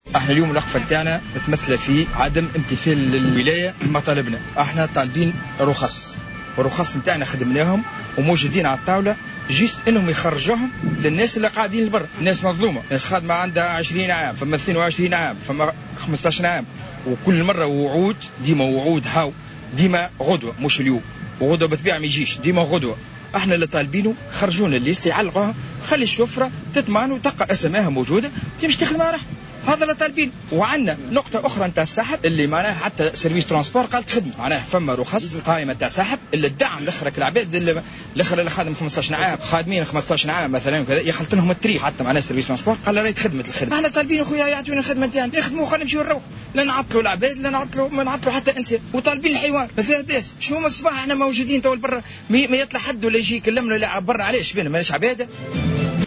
احنا اليوم الوقفه نتاعنا متمثله في عدم امتثال الولايه لمطالبنا. احنا طالبين رخص، والرخص نتاعنا خدمناهم وموجودين على الطاوله، جيست انهم يخرجوهم للناس اللي قاعدين لبرا، ناس مظلومه، ناس خادمه عندها 20 عام، فما 22 عام، فما 15 عام، وكل مره وعود، ديما وعود، هاو ديما غدوه، مش اليوم، وغدوه بالطبيعه ما يجيش، ديما غدوه. احنا اللي طالبينه خرجونا الليست، يعلقوها، خلي الشفره تطمئن وتلقى اسمائها موجوده تمشي تخدم عليها، هذا اللي طالبين. وعندنا نقطة أخرى نتاع السحب اللي معناها حتى سيرفيس ترانسبور قال تخدم، معناها فما رخص قائمة نتاع سحب اللي تدعم الاخرك العباد اللي خادم 15 عام، خادمين 15 عام مثلا وكذا، يخلط لهم التريح، حتى معناها سيرفيس ترانسبور قال راهي خدمة الخدمة. احنا طالبين اخويا يعطيونا الخدمة نتاعنا، يخدموا خلينا نمشيو نروحوا، لا نعطلوا العباد، لا نعطلوا، ما نعطلوا حتى انسان، وطالبين الحوار ما فيها باس. شنو هما الصباح احنا موجودين تو برا، ما يطلع حد ولا يجي يكلمنا ولا برا، علاش بينا ماناش عباده؟